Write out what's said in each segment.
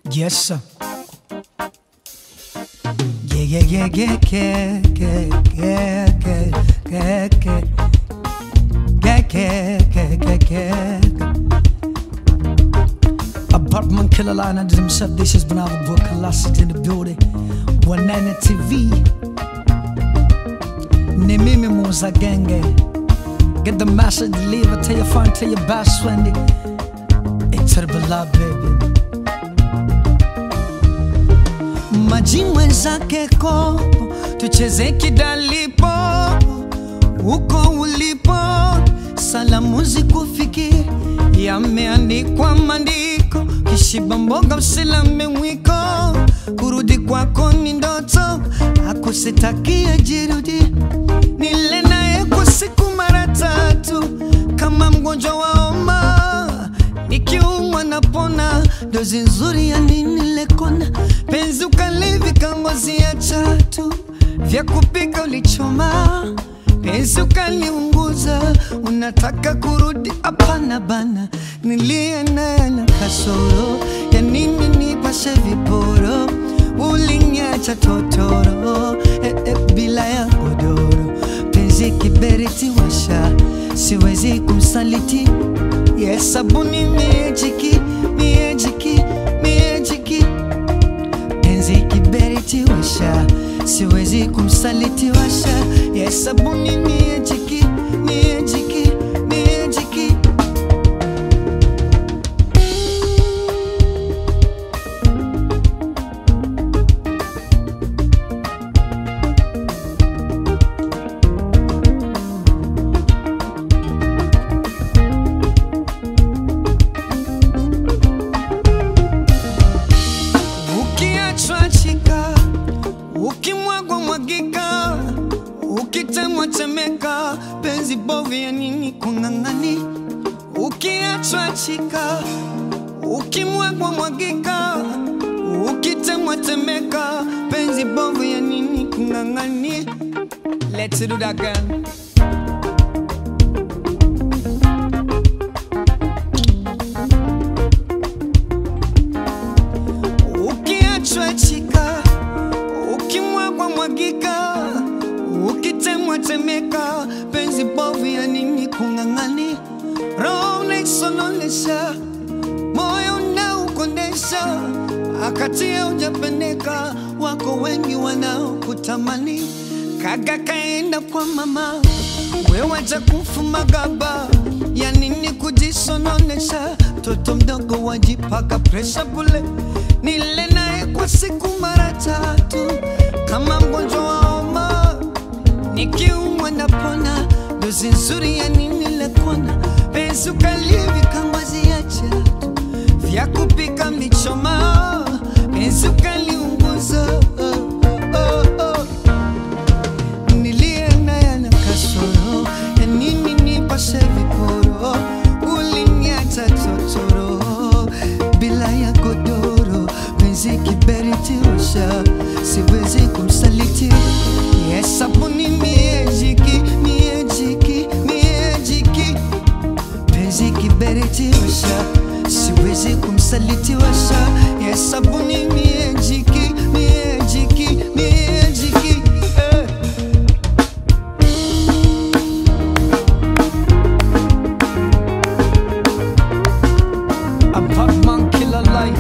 Yes, sir. Yeah, yeah, yeah, yeah, yeah, yeah, yeah, yeah, yeah, yeah, yeah. Apartment killer line under himself. This has been our book classic in the building. 190 TV. Ni mimi Musa Genge. Get the message, deliver. Tell your friend, tell your best friend. Incredible love, baby. Maji mwenzake kopo, tucheze kidalipo. Uko ulipo, salamu zikufikie. Yameandikwa maandiko, kishiba mboga usilame mwiko. Kurudi kwako ni ndoto, akusitakia jirudi. Nile naye kwa siku mara tatu, kama mgonjwa wa homa. Nikiumwa napona, dozi nzuri ya nini lekona. Penzi ukalivika ngozi ya chatu, vya kupika ulichoma. Penzi ukaliunguza, unataka kurudi hapana bana. Nilie naye na kasoro, ya nini nipashe viporo. Ulinyacha totoro, bila ya godoro. Penzi kiberiti washa, siwezi kumsaliti. Yes, sabuni miejiki, miejiki, miejiki. Penzi kiberiti washa, siwezi kumsaliti washa. Yes, sabuni miejiki, miejiki, miejiki. Ukimwagwa mwagika, ukitemwa temeka. Penzi bovu ya nini kung'ang'ani? Ukiachwa chika, ukimwagwa mwagika, ukitemwa temeka. Penzi bovu ya nini kung'ang'ani? Let's do that again. Ukiachwa chika, ukimwagwa mwagika, ukitemwa temeka. Penzi bovu ya nini kung'ang'ani? Roho unaisonolesha, moyo unaukondesha. Akatia hujapendeka, wako wengi wanaokutamani. Kaga kaenda kwa mama, we wacha kufuma gaba. Ya nini kujisononesha, toto mdogo wajipaka pressure bule. Nile naye kwa siku mara tatu, kama mgonjwa wa homa. Nikiumwa napona, dozi nzuri ya nini lekona. Penzi ukalivika ngozi ya chatu, vya kupika mlichoma. Penzi ukaliunguza, nilie naye na kasoro, ya nini nipashe viporo. Ulinyacha totoro, bila ya godoro. Penzi kiberiti washa, siwezi kumsaliti. Yes, sabuni miejiki, miejiki, miejiki. Penzi kiberiti washa, siwezi kumsaliti washa. Yes, sabuni miejiki, miejiki, miejiki. Apartment killer life.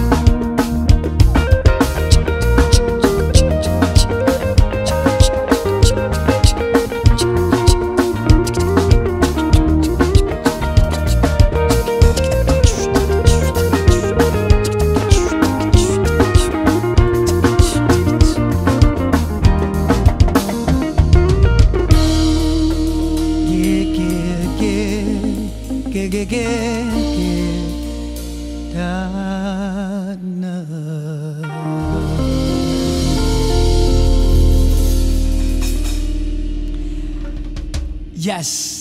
Yes.